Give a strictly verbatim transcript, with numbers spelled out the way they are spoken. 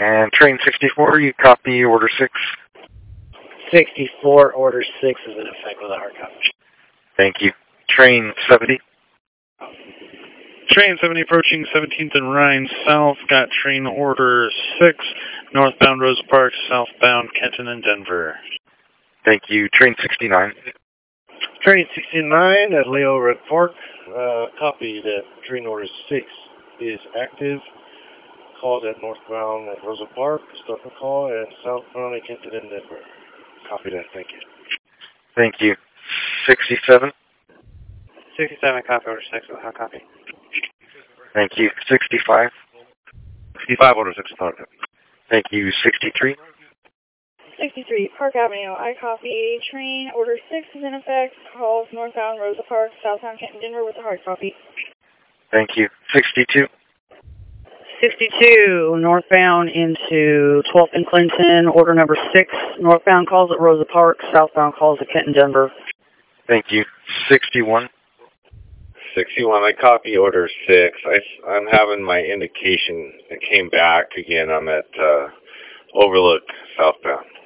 And train sixty-four, you copy order six. sixty-four, order six is in effect with a hard copy. Thank you. Train seventy. Train seventy approaching seventeenth and Rhine South, got train order six, northbound Rosa Parks, southbound Kenton and Denver. Thank you. Train sixty-nine. Train sixty-nine at Leo Red Park, uh, copy that train order six is active. Called at northbound at Rosa Park, start the call at southbound at Kenton and Denver. Copy that, thank you. Thank you. sixty-seven. sixty-seven, copy order six with a hard copy. Thank you. sixty-five. sixty-five, order six, hard copy. Thank you. sixty-three. sixty-three, Park Avenue. I copy. Train order six is in effect. Calls northbound Rosa Park, southbound Kenton, Denver with a hard copy. Thank you. sixty-two. sixty-two, northbound into twelfth and Clinton, order number six. Northbound calls at Rosa Park, southbound calls at Kenton, Denver. Thank you. sixty-one. sixty-one, I copy order six. I, I'm having my indication. It came back again. I'm at uh, Overlook, southbound.